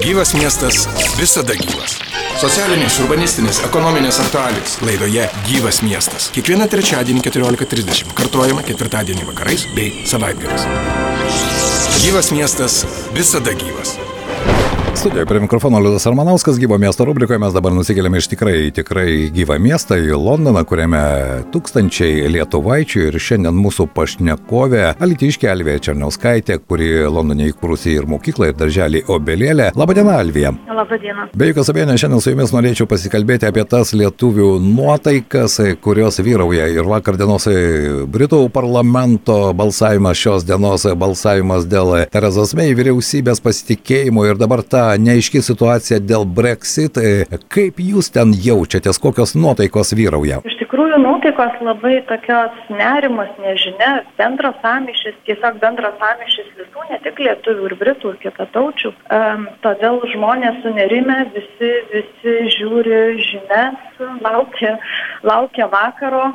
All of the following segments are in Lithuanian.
Gyvas miestas visada gyvas. Socialinės, urbanistinės, ekonominės aktualijos laidoje Gyvas miestas. Kiekvieną trečiadienį 14:30, kartuojama ketvirtadienį vakarais bei savaitgaliais. Gyvas miestas visada gyvas. Studijoje prie mikrofono Liudas Armanauskas. Gyvo miesto rubrikoje mes dabar nusikeliame iš tikrai gyvą miestą į Londoną, kuriame tūkstančiai lietuvaičių, ir šiandien mūsų pašnekovė alytiškė Alvija Černiauskaitė, kuri Londone įkūrusi ir mokyklą, ir darželį Obelėlė. Labadiena, Alvija. Labadiena. Be jokios abejonės, šiandien su jumis norėčiau pasikalbėti apie tas lietuvių nuotaikas, kurios vyrauja. Ir vakar dienos Britų parlamento balsavimas, šios dienos balsavimas dėl Terezos May vyriausybės pasitikėjimo ir dabar ta neaiški situacija dėl Brexit. Kaip jūs ten jaučiatės, kokios nuotaikos vyrauja? Iš tikrųjų, nuotaikos labai tokios nerimas, nežinia, bendras sąmyšis, tiesiog bendras sąmyšis visų, ne tik lietuvių ir britų ir kitataučių. Todėl žmonės sunerime, visi žiūri žinias, laukia vakaro.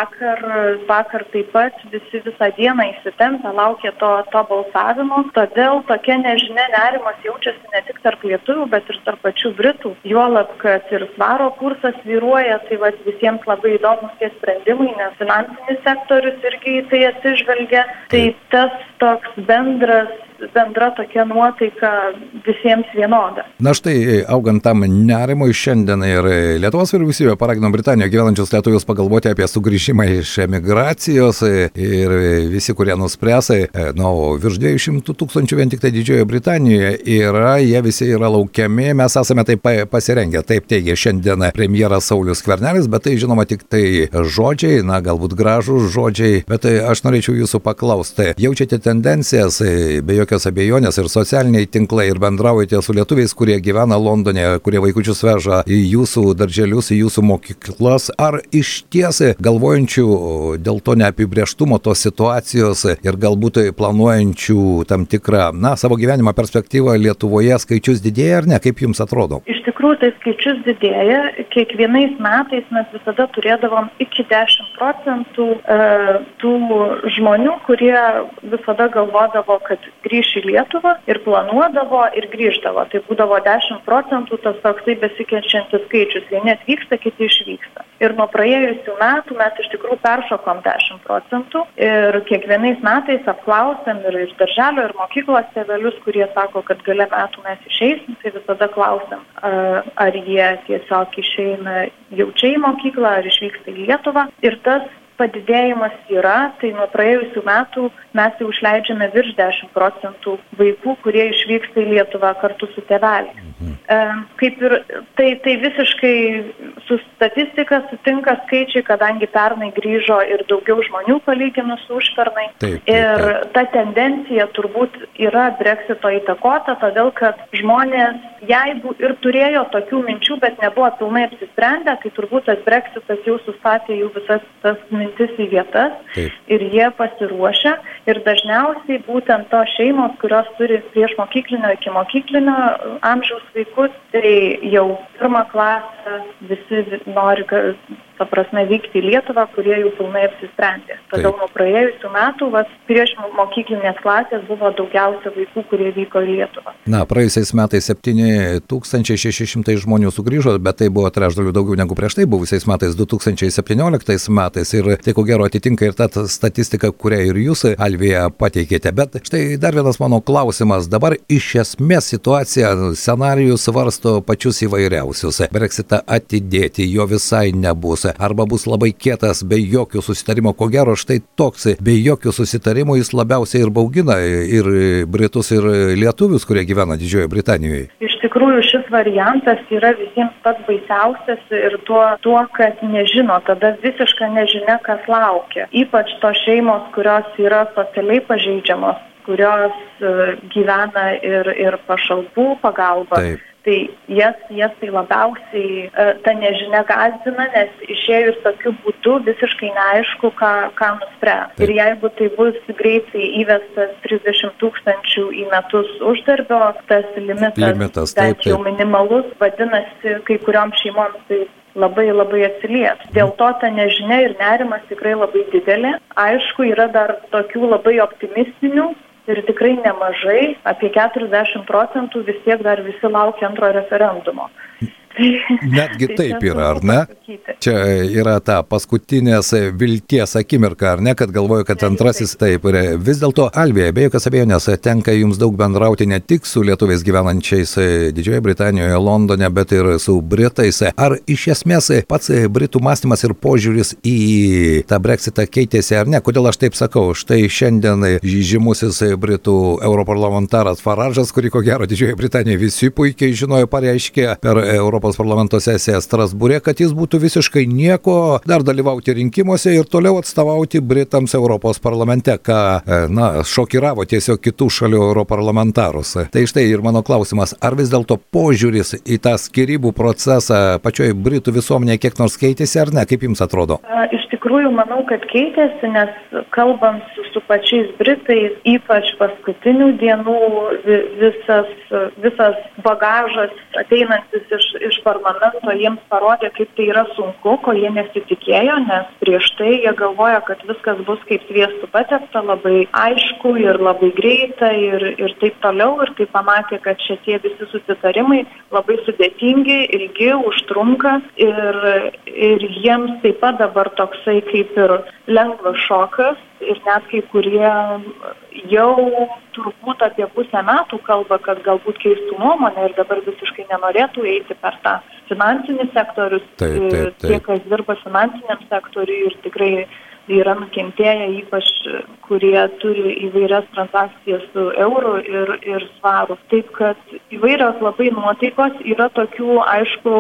Vakar taip pat visi visą dieną įsitempę, laukia to balsavimo. Todėl tokia nežinia, nerimas jaučiasi ne tik tarp lietuvių, bet ir tarp pačių britų. Juolab, kad ir svaro kursas vyruoja, tai visiems labai įdomus tie sprendimai, nes finansinis sektorius irgi į tai atsižvelgia. Tai tas toks bendra tokia nuotaika visiems vienoda. Na štai, augant tam nerimui, šiandien ir Lietuvos vyriausybė paragino Britanijoje gyvenančius lietuvius pagalvoti apie sugrįžimą iš emigracijos, ir visi, kurie nuspręs, virš 200 tūkstančių vien tik tai Didžiojoje Britanijoje yra, jie visi yra laukiami, mes esame taip pasirengę, taip teigia šiandien premjeras Saulius Skvernelis, bet tai žinoma tik tai žodžiai, galbūt gražūs žodžiai, bet aš norėčiau jūsų paklausti, jaučiate tendencijas, be jokios abejonės, ir socialiniai tinklai, ir bendraujate su lietuviais, kurie gyvena Londone, kurie vaikučius veža į jūsų darželius, į jūsų mokyklas, ar iš ties galvojančių dėl to neapibrėžtumo tos situacijos ir galbūt planuojančių tam tikrą, savo gyvenimo perspektyvą Lietuvoje skaičius didėja ar ne? Kaip jums atrodo? Iš tikrųjų, tai skaičius didėja. Kiekvienais metais mes visada turėdavom iki 10% tų žmonių, kurie visada galvodavo, kad grįš į Lietuvą ir planuodavo ir grįždavo. Tai būdavo 10% tas toksai besikeičiantis skaičius. Vieni atvyksta, kiti išvyksta. Ir nuo praėjusių metų mes iš tikrųjų peršokom 10% ir kiekvienais metais apklausėm ir darželio, ir mokyklos tėvelius, kurie sako, kad gale metų mes išeisim, tai visada klausiam, ar jie tiesiog išeina jau čia į mokyklą, ar išvyksta į Lietuvą. Ir tas padidėjimas yra, tai nuo praėjusių metų mes jau išleidžiame virš 10% vaikų, kurie išvyksta į Lietuvą kartu su tėveliais. Kaip ir tai visiškai su statistika sutinka skaičiai, kadangi pernai grįžo ir daugiau žmonių palyginus su užpernai. Ir ta tendencija turbūt yra Brexito įtakota, todėl kad žmonės, jeigu ir turėjo tokių minčių, bet nebuvo pilnai apsisprendę, tai turbūt tas Brexitas jau sustatė jų visas tas mintis į vietas. Ir jie pasiruošę. Ir dažniausiai būtent tos šeimos, kurios turi prieš mokyklinio iki mokyklinio amžiaus vaikus, tai jau pirmą klasę visi nori, vykti į Lietuvą, kurie jau pilnai apsisprendė. Todėl nuo praėjusių metų prieš mokyklinės klasės buvo daugiausia vaikų, kurie vyko į Lietuvą. Praėjusiais metais 7600 žmonių sugrįžo, bet tai buvo trečdaliu daugiau negu prieš tai buvusiais metais 2017 metais. Ir tai ko gero atitinka ir tą statistiką, kurią ir jūs, Alvija, pateikėte. Bet štai dar vienas mano klausimas. Dabar iš esmės situacija, scenarijus svarsto pačius įvairiausius. Brexitą atidėti, jo visai nebus. Arba bus labai kietas, be jokių susitarimo. Ko gero, štai toks, be jokių susitarimų jis labiausiai ir baugina ir britus, ir lietuvius, kurie gyvena Didžiojoje Britanijoje. Iš tikrųjų, šis variantas yra visiems pats baisiausias ir tuo, kad nežino, tada visiška nežinia, kas laukia. Ypač tos šeimos, kurios yra socialiai pažeidžiamos, kurios gyvena ir pašalpų pagalba. Tai jas tai labiausiai ta nežinia gąsdina, nes išėjus tokiu būdu visiškai neaišku, ką nuspręs. Ir jeigu tai bus greitai įvestas 30 000 į metus uždarbio, tas limitas bent jau minimalus, vadinasi, kai kurioms šeimoms tai labai atsilieps. Dėl to ta nežinia ir nerimas tikrai labai didelė. Aišku, yra dar tokių labai optimistinių ir tikrai nemažai, apie 40% vis tiek dar visi laukia antro referendumo. Netgi taip yra, ar ne? Čia yra ta paskutinės vilties akimirka, ar ne, kad galvoju, kad antrasis taip yra. Vis dėlto, Alvija, be jokios abejonės, tenka jums daug bendrauti ne tik su lietuviais gyvenančiais Didžiojoje Britanijoje, Londone, bet ir su britais. Ar iš esmės pats britų mąstymas ir požiūris į tą Brexitą keitėsi, ar ne? Kodėl aš taip sakau? Štai šiandien žymusis britų europarlamentaras Faražas, kurį ko gero Didžiojoje Britanijoje visi puikiai žinojo, pareiškė per Europos parlamento sesiją Strasbūre, kad jis būtų visiškai nieko, dar dalyvauti rinkimuose ir toliau atstovauti Britams Europos parlamente, ką, šokiravo tiesiog kitų šalių europarlamentarus. Tai štai ir mano klausimas, ar vis dėlto požiūris į tą skyrybų procesą pačioje Britų visuomenėje kiek nors keitėsi, ar ne? Kaip jums atrodo? Iš tikrųjų, manau, kad keitėsi, nes kalbant su pačiais Britais, ypač paskutinių dienų, visas bagažas ateinantis iš parlamento jiems parodė, kaip tai yra sunku, ko jie nesitikėjo, nes prieš tai jie galvoja, kad viskas bus kaip sviestu patepta, labai aišku ir labai greita ir taip toliau. Ir kai pamatė, kad šitie visi susitarimai labai sudėtingi, ilgi, užtrunka ir jiems taip pat dabar toksai kaip ir lengvas šokas. Ir net kai kurie jau turbūt apie pusę metų kalba, kad galbūt keistų nuomonę ir dabar visiškai nenorėtų eiti per tą finansinį sektorių. Taip. Tie, kas dirba finansiniam sektoriui ir tikrai yra nukentėję, ypač kurie turi įvairias transakcijas su euru ir svaru. Taip, kad įvairios labai nuotaikos yra tokių, aišku,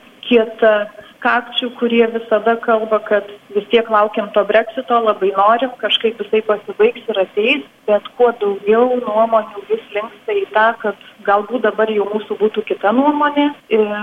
kakčių, kurie visada kalba, kad vis tiek laukiam to Brexito, labai norim, kažkaip jisai pasibaigs ir ateis, bet kuo daugiau nuomonių vis linksta į tą, kad galbūt dabar jau mūsų būtų kita nuomonė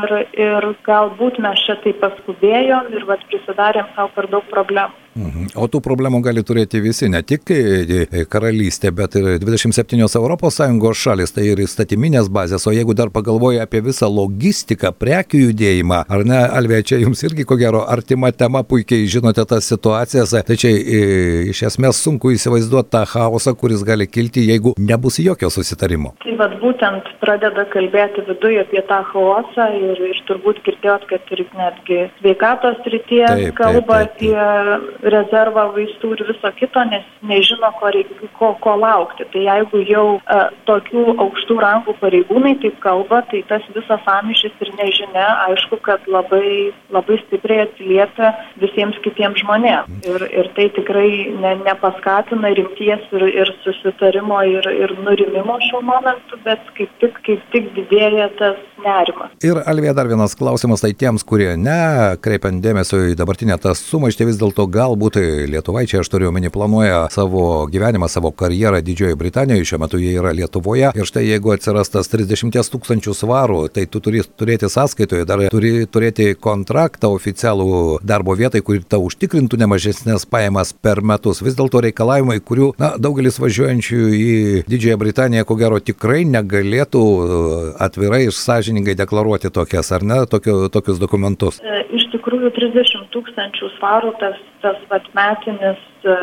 ir galbūt mes čia taip paskubėjom ir prisidarėm savo per daug problemų. O tų problemų gali turėti visi, ne tik karalystė, bet ir 27 ES šalis, tai ir įstatyminės bazės, o jeigu dar pagalvoja apie visą logistiką, prekių judėjimą, ar ne, Alvija, čia jums irgi ko gero artima tema, puikiai žinote tas situacijas, tai čia iš esmės sunku įsivaizduoti tą chaosą, kuris gali kilti, jeigu nebus jokio susitarimo. Tai būtent pradeda kalbėti viduje apie tą chaosą ir turbūt girdėjot, kad ir netgi sveikatos srityje kalba apie rezervą vaistų ir viso kito, nes nežino, ko laukti. Tai jeigu jau tokių aukštų rangų pareigūnai taip kalba, tai tas visas sąmyšis ir nežinia, aišku, kad labai, labai stipriai atsiliepia visiems kitiems žmonėms. Ir tai tikrai nepaskatina rimties ir susitarimo ir nurimimo šiuo momentu, bet kaip tik didėja tas nerimas. Ir Alvija, dar vienas klausimas, tai tiems, kurie kreipiant dėmesio į dabartinę tą sumaištį, vis dėlto galbūt lietuvaičiai, aš turiu omeny, planuoja savo gyvenimą, savo karjerą Didžiojoje Britanijoje, šiuo metu jie yra Lietuvoje ir štai jeigu atsiras tas 30 000 svarų, tai tu turi turėti sąskaitoje, dar turi turėti kontraktą oficialų darbo vietai, kuri tau užtikrintų nemažesnės pajamas per metus. Vis dėlto reikalavimai, kurių daugelis važiuojančių į Didžiąją Britaniją ko gero tikrai negalėtų atvirai ir sąžiningai deklaruoti tokias, ar ne, tokius dokumentus. Iš tikrųjų 30 000 svarų tas metinis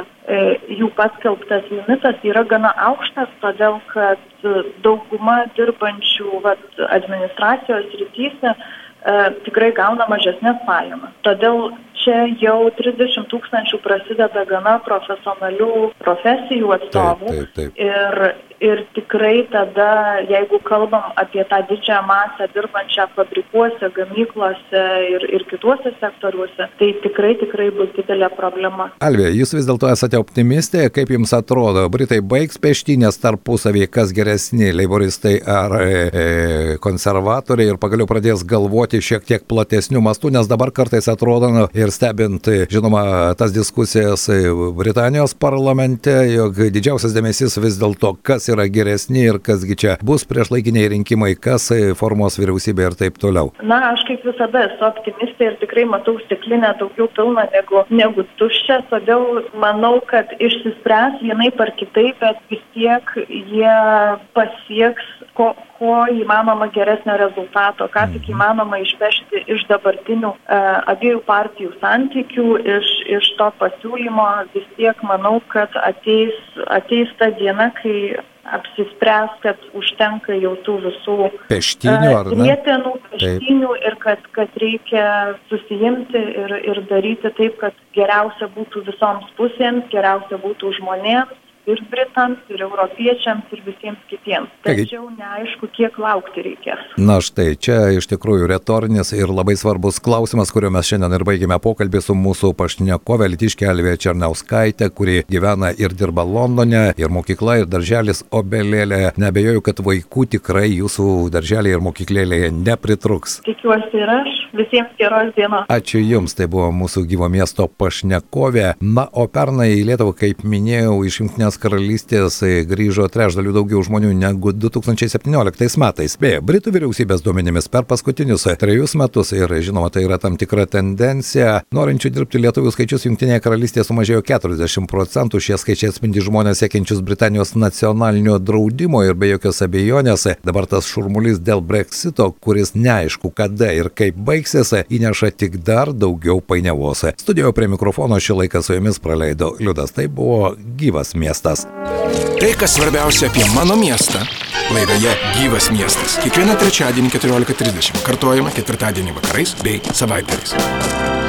jų paskelbtas limitas yra gana aukštas, todėl kad dauguma dirbančių administracijos srityse tikrai gauna mažesnės pajamas. Todėl čia jau 30 000 prasideda gana profesionalių profesijų atstovų. Taip. Ir tikrai tada, jeigu kalbam apie tą didžiąją masę dirbančią fabrikuose, gamyklose ir kituose sektoriuose, tai tikrai bus didelė problema. Alvija, jūs vis dėlto esate optimistė, kaip jums atrodo, Britai baigs peštynės tarpusavį, kas geresni, leiboristai ar konservatoriai ir pagaliau pradės galvoti šiek tiek platesnių mastų, nes dabar kartais atrodo ir stebint, žinoma, tas diskusijas Britanijos parlamente, jog didžiausias dėmesys vis dėlto, kas kas yra geresni ir kasgi čia bus priešlaikiniai rinkimai, kas formuos vyriausybę ir taip toliau. Na, aš kaip visada esu optimistė ir tikrai matau stiklinę daugiau pilną negu tuščią, todėl manau, kad išsispręs vienaip ar kitaip, bet vis tiek jie pasieks ko įmanoma geresnio rezultato, ką tik įmanoma išpešti iš dabartinių abiejų partijų santykių, iš to pasiūlymo. Vis tiek manau, kad ateis ta diena, kai apsispręs, kad užtenka jau tų visų rietenų, peštinių ir kad reikia susijimti ir daryti taip, kad geriausia būtų visoms pusėms, geriausia būtų žmonėms, ir Britams, ir europiečiams, ir visiems kitiems. Tačiau neaišku, kiek laukti reikės. Na štai, čia iš tikrųjų retorinis ir labai svarbus klausimas, kuriuo mes šiandien ir baigėme pokalbį su mūsų pašnekove alytiške Elvija Černiauskaitė, kuri gyvena ir dirba Londone, ir mokykla, ir darželis Obelėlė. Neabejoju, kad vaikų tikrai jūsų darželėje ir mokyklėlėje nepritruks. Tikiuosi ir aš. Visiems geros dienos. Ačiū Jums, tai buvo mūsų gyvo miesto pašnekovė. Na, o pernai į Lietuvą, kaip minėjau, iš Jungtinės karalystės grįžo trečdaliu daugiau žmonių negu 2017 metais. Beje, Britų vyriausybės duomenimis per paskutinius 3 metus ir žinoma, tai yra tam tikra tendencija. Norinčių dirbti lietuvių skaičius Jungtinėje karalystėje sumažėjo 40%. Šie skaičiai atspindi žmonės siekiančius Britanijos nacionalinio draudimo ir be jokios abejonės dabar tas šurmulys dėl Brexito, kuris neaišku kada ir kaip baigsis, įneša tik dar daugiau painiavos. Studijoje prie mikrofono šį laiką su jumis praleido Liudas. Tai buvo Gyvas miestas. Tai, kas svarbiausia apie mano miestą, laidoje Gyvas miestas. Kiekvieną trečiadienį 14:30, kartojama ketvirtadienį vakarais bei savaitgaliais.